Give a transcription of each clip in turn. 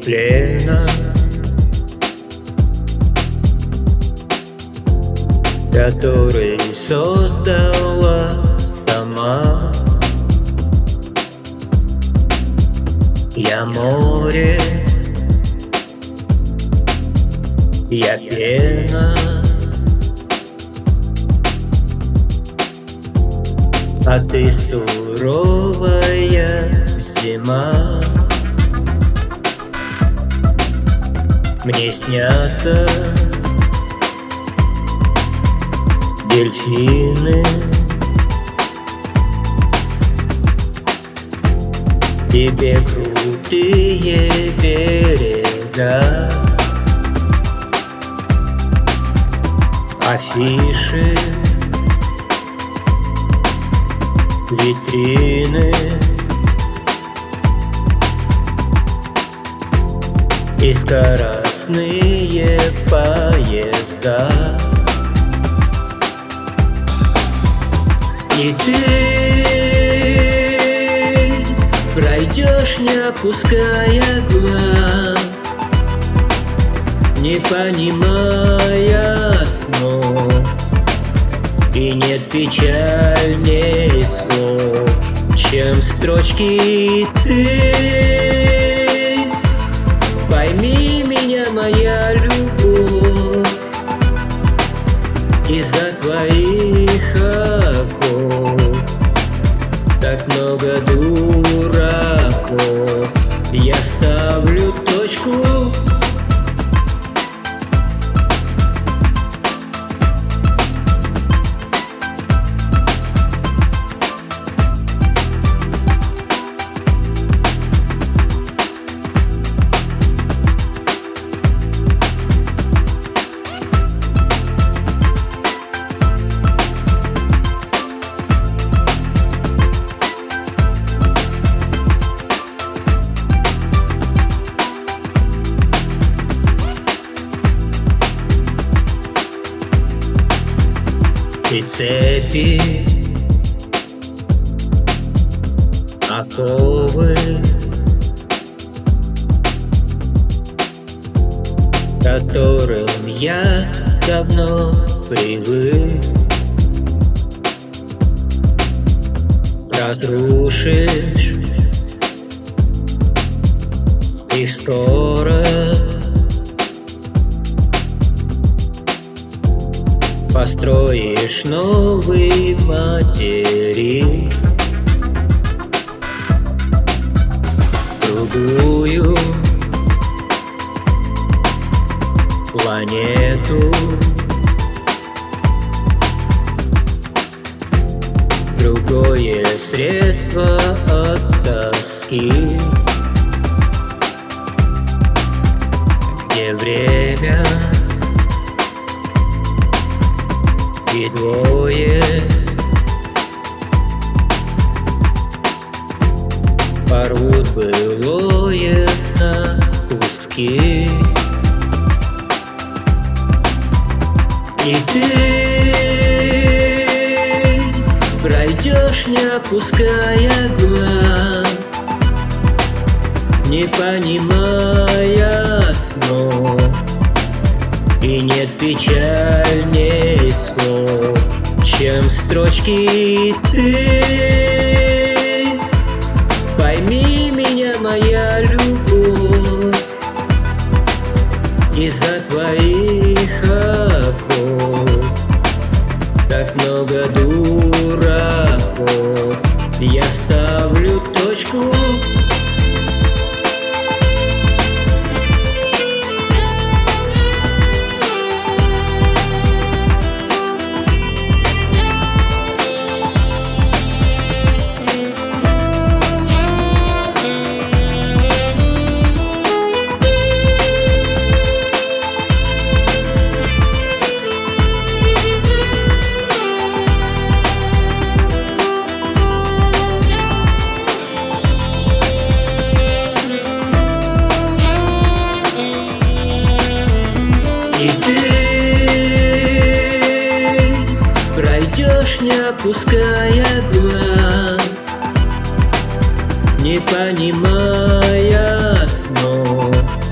плена, который создала сама. Я море, я пена, а ты суровая зима. Мне снятся дельфины, тебе крутые берега, афиши, витрины и скоростные поезда. И ты пройдешь, не опуская глаз, не понимая снов, и нет печальней слов, чем строчки ты. Пойми меня, моя любовь, из-за твоих оков так много дураков. Я ставлю точку. И цепи, оковы, к которым я давно привык, разрушишь и скоро построишь новый материк, другую планету, другое средство от тоски, где время и двое порвут былое на куски. И ты пройдешь, не опуская глаз, не понимая снов, и нет печальней слов, чем строчки ты. Пойми меня, моя любовь, из-за твоих оков так много дураков. Я ставлю точку. И ты пройдешь, не опуская глаз, не понимая снов,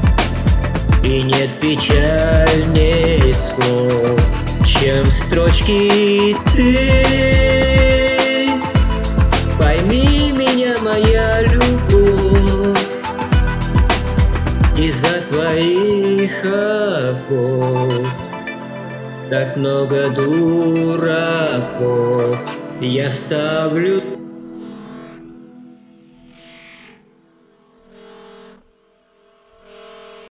И нет печальней слов, чем строчки ты. Пойми меня, моя любовь, из-за твоих оков так много дураков. Я ставлю